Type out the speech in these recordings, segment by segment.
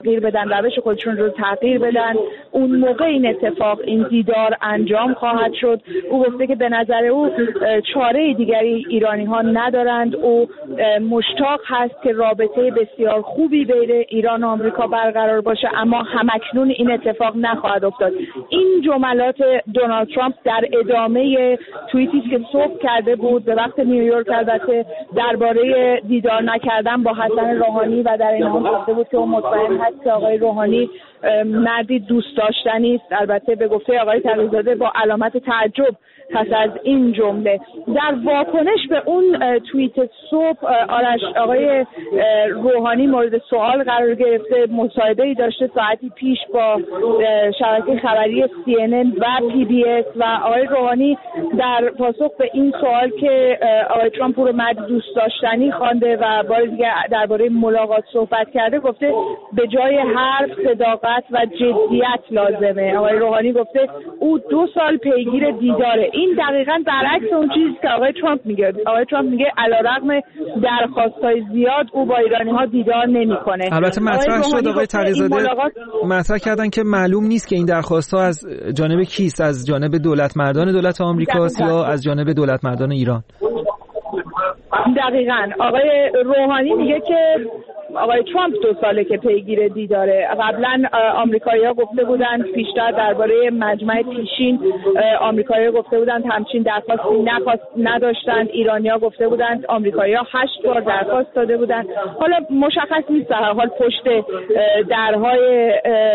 تغییر بدن، روش خودشون رو تغییر بدن. اون موقع این دیدار انجام خواهد شد. او گفته که به نظر او چاره دیگری ایرانی ها ندارند. او مشتاق هست که رابطه بسیار خوبی بین ایران و آمریکا برقرار باشه، اما همکنون این اتفاق نخواهد افتاد. این جملات دونالد ترامپ در ادامه توییتی که صبح کرده بود به وقت نیویورک، البته درباره دیدار نکردن با حسن روحانی و در این حال گفته بود که اون مطمئن هست که آقای روحانی مردی دوست داشتنی است. البته به گفته آقای تقی‌زاده با علامت تعجب پس از این جمله. در واکنش به اون توییت صبح آرش، آقای روحانی مورد سوال قرار گرفته. مصاحبه‌ای داشته ساعتی پیش با شبکه خبری CNN و PBS و آقای روحانی در پاسخ به این سوال که آقای ترامپ رو مرد دوست داشتنی خوانده و بار دیگه درباره ملاقات صحبت کرده، گفته به جای حرف صداقت و جدیت لازمه. آقای روحانی گفته او 2 سال پیگیر دیداره. این دقیقاً برعکس اون چیزی که آقای ترامپ میگه. آقای ترامپ میگه علیرغم درخواست‌های زیاد او با ایرانی‌ها دیدار نمی‌کنه. البته مطرح شد آقای تقی‌زاده مطرح کردن که معلوم نیست که این درخواست‌ها از جانب کیست، از جانب دولتمردان دولت آمریکاست یا از جانب دولتمردان ایران. دقیقاً آقای روحانی میگه که آقای ترامپ 2 ساله که پیگیر دیداره. قبلا آمریکایی‌ها گفته بودند، پیشتر درباره مجمع پیشین آمریکایی‌ها گفته بودند همچین درخواستی نداشتند. ایرانی‌ها گفته بودند آمریکایی‌ها 8 بار درخواست داده بودند. حالا مشخص نیست در حال پشت درهای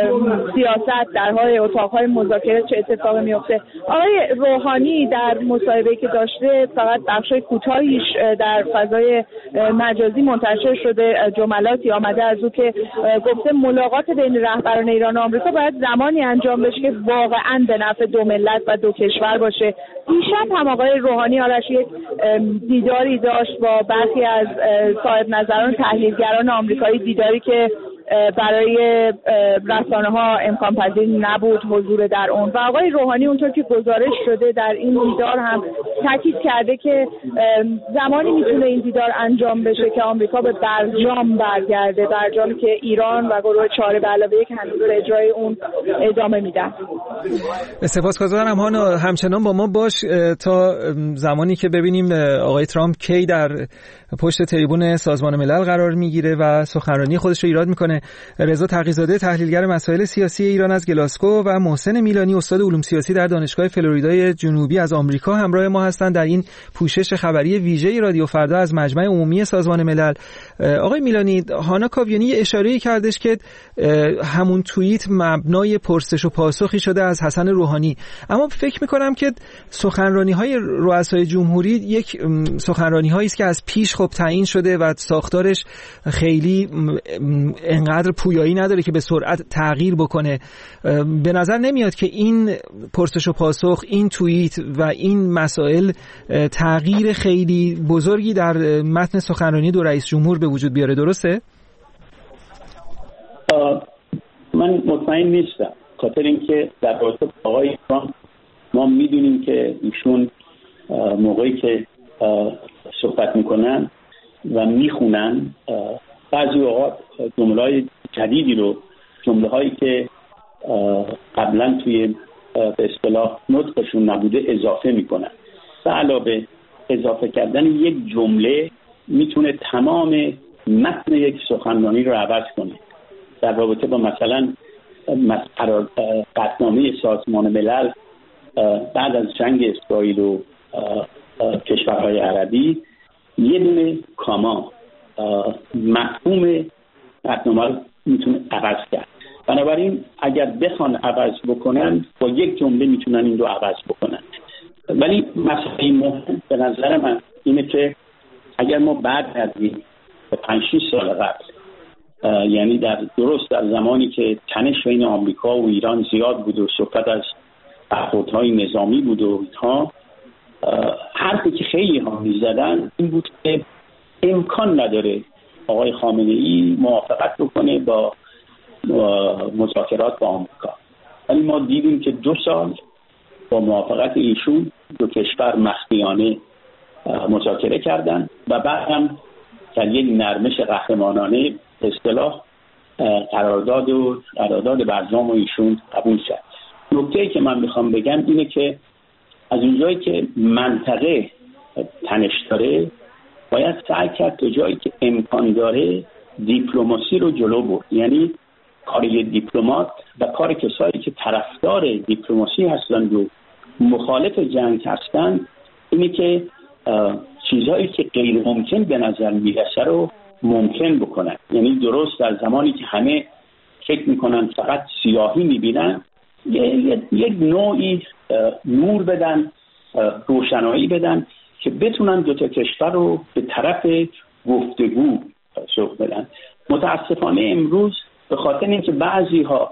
سیاست، درهای اتاق‌های مذاکره چه اتفاقی میفته. آقای روحانی در مصاحبه‌ای که داشته فقط بخشای کوتاهیش در فضای مجازی منتشر شده، جملاتی آمده از او که گفته ملاقات بین رهبران ایران و آمریکا باید زمانی انجام بشه که واقعاً به نفع 2 ملت و 2 کشور باشه. دیشب هم آقای روحانی آرش یک دیداری داشت با برخی از صاحب نظران تحلیلگران آمریکایی، دیداری که برای رسانه‌ها امکان پذیر نبود حضور در اون. و آقای روحانی اونطور که گزارش شده در این دیدار هم تاکید کرده که زمانی میتونه این دیدار انجام بشه که آمریکا به برجام برگرده، برجامی که ایران و گروه 4+1 هنوز به اجرای اون ادامه میدن. سپاسگزارم هانا، همچنان با ما باش تا زمانی که ببینیم آقای ترامپ کی در پشت تریبون سازمان ملل قرار میگیره و سخنرانی خودش رو ایراد میکنه. رضا تقی‌زاده تحلیلگر مسائل سیاسی ایران از گلاسکو و محسن میلانی استاد علوم سیاسی در دانشگاه فلوریدای جنوبی از آمریکا همراه ما هستند در این پوشش خبری ویژه رادیو فردا از مجمع عمومی سازمان ملل. آقای میلانی، هانا کاویانی اشاره‌ای کردش که همون توییت مبنای پرسش و پاسخی شده از حسن روحانی، اما فکر میکنم که سخنرانی‌های رؤسای جمهوری یک سخنرانی‌هایی است که از پیش خب تعیین شده و ساختارش خیلی انقدر پویایی نداره که به سرعت تغییر بکنه. به نظر نمیاد که این پرسش و پاسخ، این توییت و این مسائل تغییر خیلی بزرگی در متن سخنرانی 2 رئیس جمهور به وجود بیاره، درسته؟ من مطمئن نیستم، خاطر اینکه در رابطه با آقای ترامپ ما میدونیم که ایشون موقعی که صحبت میکنن و میخونن بعضی اوقات جمله‌های جدیدی رو، جمله‌هایی که قبلا توی به اصطلاح نطقشون نبوده اضافه میکنن. به علاوه اضافه کردن یک جمله میتونه تمام متن یک سخنرانی رو عوض کنه. در رابطه با مثلا قطعنامه سازمان ملل بعد از جنگ اسرائیل و کشورهای عربی، یه دونه کاما مفهوم قطعنامه رو میتونه عوض کرد. بنابراین اگر بخوان عوض بکنن با یک جمله میتونن این رو عوض بکنن. ولی مسئله مهم به نظر من اینه که اگر ما برگردیم به 5-6 سال قبل، یعنی درست در زمانی که تنش بین آمریکا و ایران زیاد بود و صحبت از برخوردهای نظامی بود و اینها، حرفی که خیلی ها میزدن این بود که امکان نداره آقای خامنه‌ای موافقت بکنه با مذاکرات با آمریکا. ولی ما دیدیم که 2 سال با موافقت ایشون 2 کشور مخفیانه مذاکره کردن و بعد هم در یک نرمش قهرمانانه اصطلاح قرارداد برجام و ایشون قبول کرد. نکته‌ای که من میخوام بگم اینه که از اونجایی که منطقه تنش داره باید سعی کرد تا جایی که امکان داره دیپلماسی رو جلو برد. یعنی کار دیپلمات و کار کسایی که طرفدار دیپلماسی هستند و مخالف جنگ هستند اینه که چیزهایی که غیر ممکن به نظر میرسه رو ممکن بکنن. یعنی درست در زمانی که همه فکر میکنن فقط سیاهی میبینن یک نوعی نور بدن، روشنایی بدن که بتونن دو تا کشور رو به طرف گفتگو سوق بدن. متاسفانه امروز به خاطر اینکه بعضی‌ها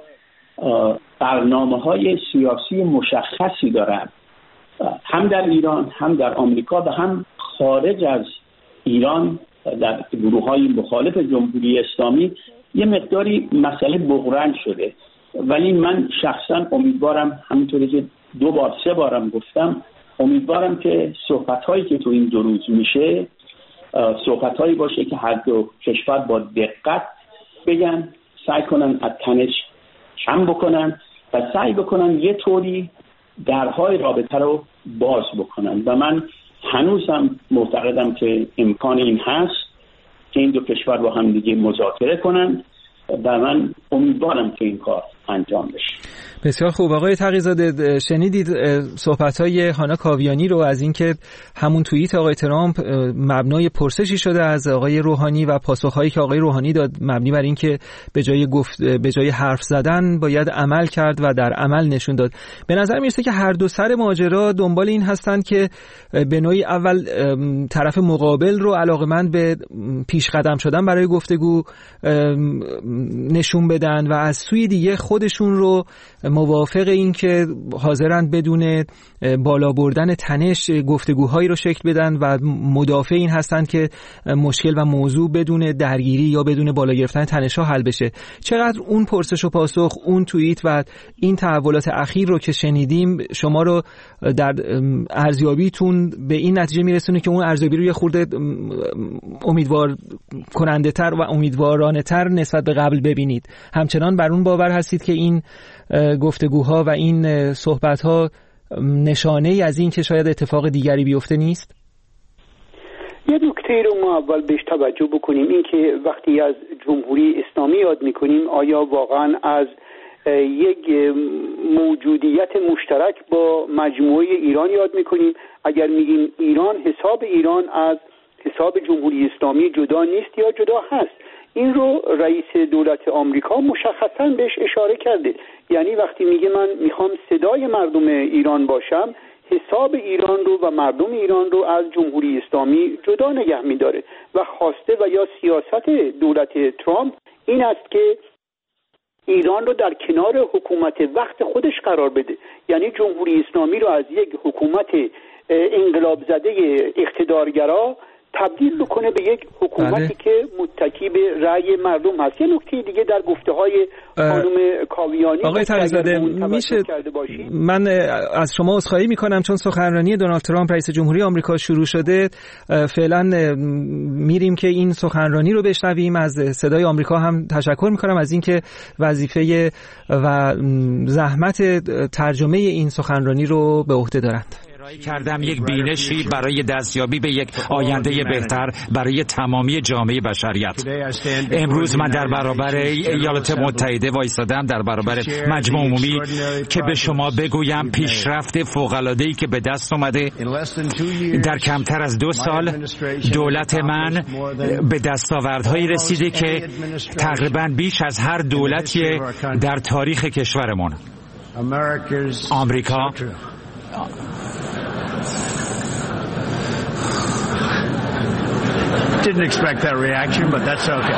برنامه‌های سیاسی مشخصی دارن، هم در ایران هم در آمریکا و هم خارج از ایران در گروه‌های مخالف جمهوری اسلامی، یه مقداری مسئله بغرنج شده. ولی من شخصا امیدوارم، همونطوری که 2-3 بارم گفتم، امیدوارم که صحبت‌هایی که تو این 2 روز میشه صحبت‌هایی باشه که هر دو کشور با دقت بگن، سعی کنن از تنش کم بکنن و سعی بکنن یه طوری درهای رابطه رو باز بکنن. و من هنوزم معتقدم که امکان این هست که این 2 کشور با هم دیگه مذاکره کنن و من امیدوارم که این کار انجام بشه. بسیار خوب. آقای تقی‌زاده، شنیدید صحبت‌های هانا کاویانی رو از اینکه همون توییت آقای ترامپ مبنای پرسشی شده از آقای روحانی و پاسخ‌هایی که آقای روحانی داد مبنی بر اینکه به جای حرف زدن باید عمل کرد و در عمل نشون داد. به نظر میرسه که هر دو سر ماجرا دنبال این هستند که به نوعی اول طرف مقابل رو علاقه‌مند به پیش قدم شدن برای گفتگو نشون بدن و از سوی دیگه خودشون رو موافق این که حاضرند بدون بالا بردن تنش گفتگوهایی رو شکل بدن و مدافع این هستند که مشکل و موضوع بدون درگیری یا بدون بالا گرفتن تنش‌ها حل بشه. چقدر اون پرسش و پاسخ، اون توییت و این تحولات اخیر رو که شنیدیم شما رو در ارزیابیتون به این نتیجه میرسونه که اون ارزیابی رو یه خورده امیدوار کننده تر و امیدوارانه تر نسبت به قبل ببینید؟ همچنان بر اون باور هستید که این گفتگوها و این صحبت‌ها نشانه ای از این که شاید اتفاق دیگری بیفته نیست؟ یه نکته رو ما اول بهش توجه بکنیم، این که وقتی از جمهوری اسلامی یاد میکنیم آیا واقعا از یک موجودیت مشترک با مجموعه ایران یاد میکنیم؟ اگر میگیم ایران، حساب ایران از حساب جمهوری اسلامی جدا نیست یا جدا هست. این رو رئیس دولت آمریکا مشخصاً بهش اشاره کرده. یعنی وقتی میگه من میخوام صدای مردم ایران باشم، حساب ایران رو و مردم ایران رو از جمهوری اسلامی جدا نگه میداره و خواسته و یا سیاست دولت ترامپ این است که ایران رو در کنار حکومت وقت خودش قرار بده. یعنی جمهوری اسلامی رو از یک حکومت انقلاب زده اقتدارگرا تبدیل بکنه به یک حکومتی که متکی به رأی مردم هست. یه نکته دیگه در گفته‌های خانم کاویانی، آقای تقی‌زاده، میشه من از شما عذرخواهی میکنم چون سخنرانی دونالد ترامپ رئیس جمهوری آمریکا شروع شده، فعلا میریم که این سخنرانی رو بشنویم. از صدای آمریکا هم تشکر میکنم از اینکه وظیفه و زحمت ترجمه این سخنرانی رو به عهده دارند. کردم یک بینشی برای دستیابی به یک آینده بهتر برای تمامی جامعه بشریت. امروز من در برابر ایالات متحده وایسادم، در برابر مجمع عمومی که به شما بگویم پیشرفت فوق‌العاده‌ای که به دست اومده در کمتر از 2 سال دولت من به دستاوردهایی رسیده که تقریباً بیش از هر دولتی در تاریخ کشورمون. آمریکا Didn't expect that reaction, but that's okay.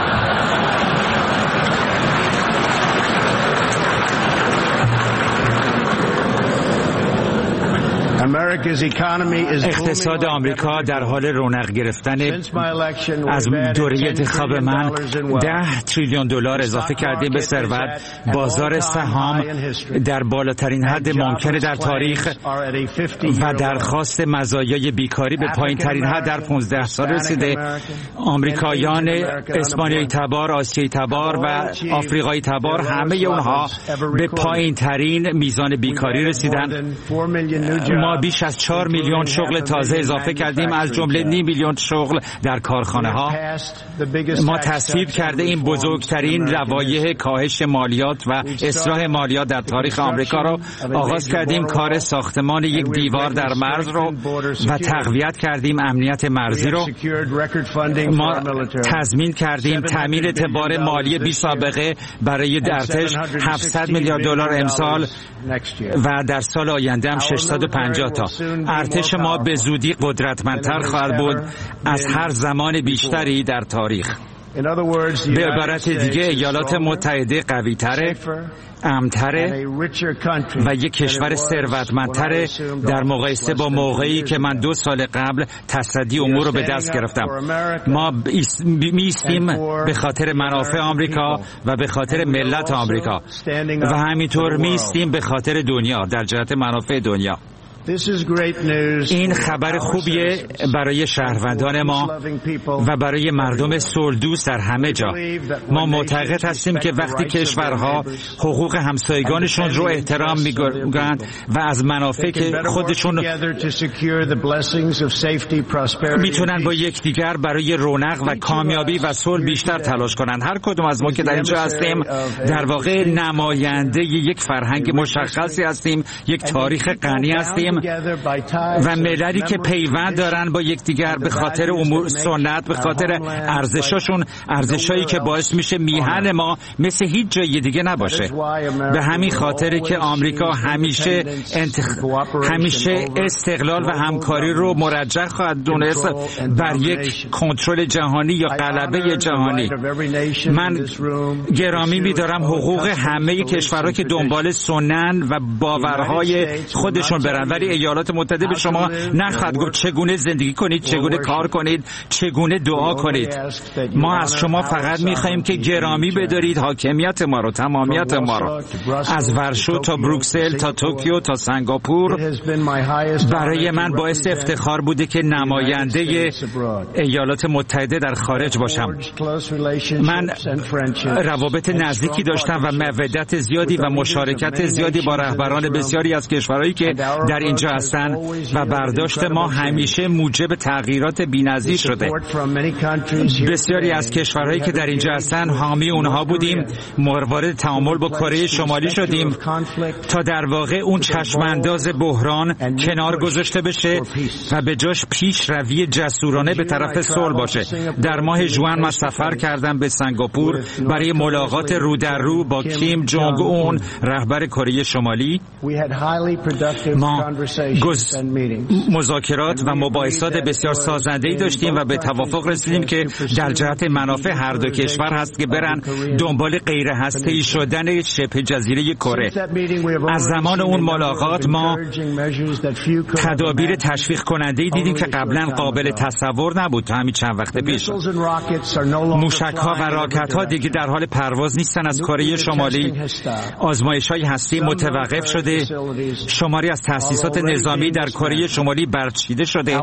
America اقتصاد آمریکا در حال رونق گرفتن. از دوره انتخاب من 10 تریلیون دلار اضافه کردیم به ثروت. بازار سهام در بالاترین حد ممکن در تاریخ و درخواست مزایای بیکاری به پایین ترین حد در 15 سال رسیده. آمریکایان اسپانیایی تبار، آسیایی تبار و آفریقایی تبار، همه اونها به پایین ترین میزان بیکاری رسیدن. ما بیش از 4 میلیون شغل تازه اضافه کردیم، از جمله 9 میلیون شغل در کارخانه ها. ما تصویب کرده این بزرگترین لوایح کاهش مالیات و اصلاح مالیات در تاریخ آمریکا رو آغاز کردیم. کار ساختمان یک دیوار در مرز رو و تقویت کردیم امنیت مرزی رو. ما تضمین کردیم تامین اعتبار مالی بی سابقه برای ارتش 700 میلیارد دلار امسال و در سال آینده هم 650 تا. ارتش ما به زودی قدرتمندتر خواهد بود از هر زمان بیشتری در تاریخ. به عبارت دیگه ایالات متحده قوی‌تره، امن‌تره و یک کشور ثروتمندتره در مقایسه با موقعی که من 2 سال قبل تصدی امور رو به دست گرفتم. ما میستیم به خاطر منافع آمریکا و به خاطر ملت آمریکا و همینطور میستیم به خاطر دنیا، در جهت منافع دنیا. این خبر خوبیه برای شهروندان ما و برای مردم صلح‌دوست در همه جا. ما معتقد هستیم که وقتی کشورها حقوق همسایگانشون رو احترام می‌کنند و از منافع که خودشون میتونن با یکدیگر برای رونق و کامیابی و صلح بیشتر تلاش کنند. هر کدوم از ما که در اینجا هستیم در واقع نماینده یک فرهنگ مشخصی هستیم، یک تاریخ غنی هستیم و مللی که پیوند دارن با یکدیگر به خاطر امور سنت، به خاطر ارزشاشون، ارزشایی که باعث میشه میهن ما مثل هیچ جای دیگه نباشه. به همین خاطره که آمریکا همیشه استقلال و همکاری رو مرجح خواهد دونست بر یک کنترل جهانی یا غلبه جهانی. من گرامی می‌دارم حقوق همه کشورها که دنبال سنن و باورهای خودشون برن، ولی ایالات متحده به شما نخواهد گفت چگونه زندگی کنید، چگونه کار کنید، چگونه دعا کنید. ما از شما فقط می‌خوایم که گرامی بدارید حاکمیت ما رو، تمامیت ما رو. از ورشو تا بروکسل تا توکیو تا سنگاپور برای من باعث افتخار بوده که نماینده ایالات متحده در خارج باشم. من روابط نزدیکی داشتم و مودت زیادی و مشارکت زیادی با رهبران بسیاری از کشورهایی که در اینجا هستن و برداشت ما همیشه موجب تغییرات بی‌نظیر شده. بسیاری از کشورهایی که در اینجا هستن حامی اونها بودیم، وارد تعامل با کره شمالی شدیم تا در واقع اون چشمانداز بحران کنار گذاشته بشه و به جاش پیشروی جسورانه به طرف صلح باشه. در ماه ژوئن من سفر کردم به سنگاپور برای ملاقات رو در رو با کیم جونگ اون، رهبر کره شمالی. ما مذاکرات و مباحثات بسیار سازنده‌ای داشتیم و به توافق رسیدیم که در جهت منافع هر دو کشور هست که برن دنبال غیر هسته‌ای شدن شبه جزیره کره. از زمان اون ملاقات ما تدابیر تشویق کننده‌ای دیدیم که قبلا قابل تصور نبود تا همین چند وقت پیش. موشک‌ها و راکت‌ها دیگه در حال پرواز نیستن از کره شمالی. آزمایش‌های هستی متوقف شده. شماری از تأسیسات نظامی در کره شمالی برچیده شده.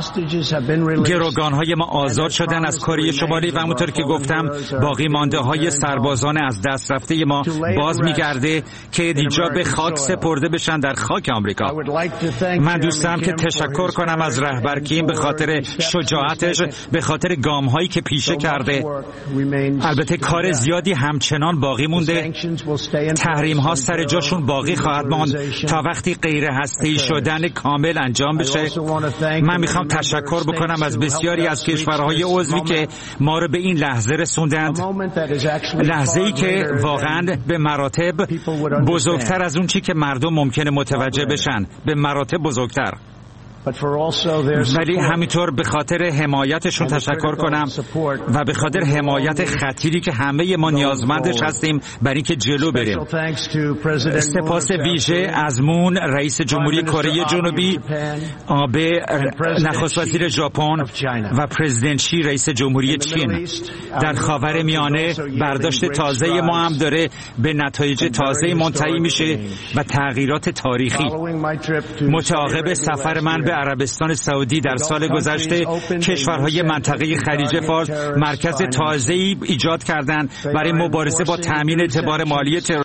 گروگان‌های ما آزاد شدن از کره شمالی و همونطور که گفتم باقی مانده‌های سربازان از دست رفته ما باز می‌گرده که اینجا به خاک سپرده بشن در خاک آمریکا. من دوست دارم که تشکر کنم از رهبر کیم به خاطر شجاعتش، به خاطر گام‌هایی که پیشه کرده. البته کار زیادی همچنان باقی مونده. تحریم‌ها سر جاشون باقی خواهد ماند تا وقتی غیر هسته‌ای شدن کامل انجام بشه. من میخوام تشکر بکنم از بسیاری از کشورهای عضوی که ما رو به این لحظه رسوندند. لحظه‌ای که واقعاً به مراتب بزرگتر از اون چی که مردم ممکنه متوجه بشن، به مراتب بزرگتر. ولی همینطور به خاطر حمایتشون تشکر کنم و به خاطر حمایت خطیری که همه ما نیازمندش هستیم برای اینکه جلو بریم. سپاس ویژه از مون رئیس جمهوری کره جنوبی، آبه نخست وزیر ژاپن و پرزیدنت شی رئیس جمهوری چین. در خاورمیانه برداشت تازه ما هم داره به نتایج تازه منتهی میشه و تغییرات تاریخی. متعاقب سفر من به عربستان سعودی در سال گذشته، کشورهای منطقه خلیج فارس مرکز تازه‌ای ایجاد کردند برای مبارزه با تامین اعتبار مالی